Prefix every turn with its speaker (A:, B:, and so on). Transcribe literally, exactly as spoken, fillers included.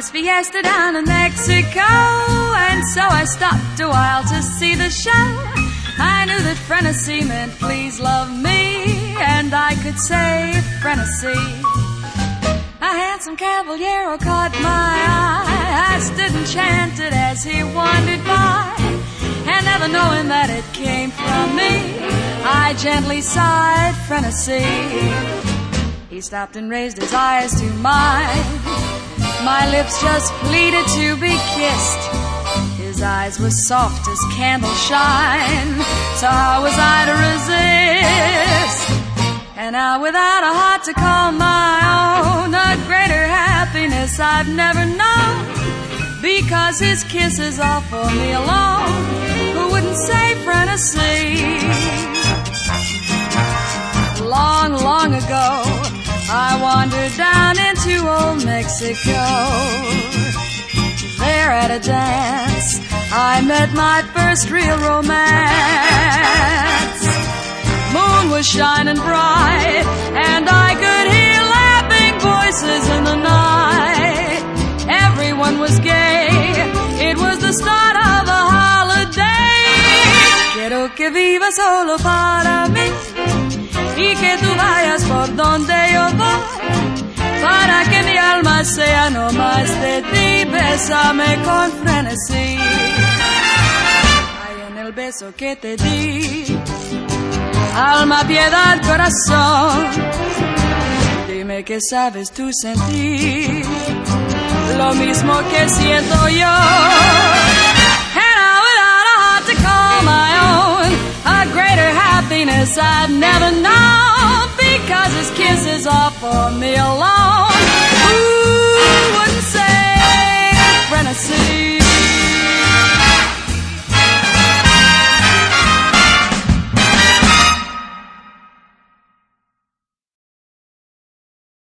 A: was fiesta down in Mexico, and so I stopped a while to see the show. I knew that Frenesí meant please love me, and I could say Frenesí. A handsome caballero caught my eye. I stood enchanted as he wandered by, and never knowing that it came from me, I gently sighed Frenesí. He stopped and raised his eyes to mine. My lips just pleaded to be kissed. His eyes were soft as candle shine, so how was I to resist? And now without a heart to call my own, a greater happiness I've never known, because his kiss is all for me alone. Who wouldn't say Frenesí? Long, long ago, I wandered down into old Mexico. There at a dance, I met my first real romance. Moon was shining bright, and I could hear laughing voices in the night. Everyone was gay, it was the start of a holiday. Quiero que vivas solo para mí, y que tú vayas por donde yo voy, para que mi alma sea no más de ti. Bésame con frenesí. Ay, en el beso que te di, alma, piedad, corazón, dime que sabes tú sentir lo mismo que siento yo. And I, without a heart to call my own, a greater happiness I've never known, because his kiss is all for me alone.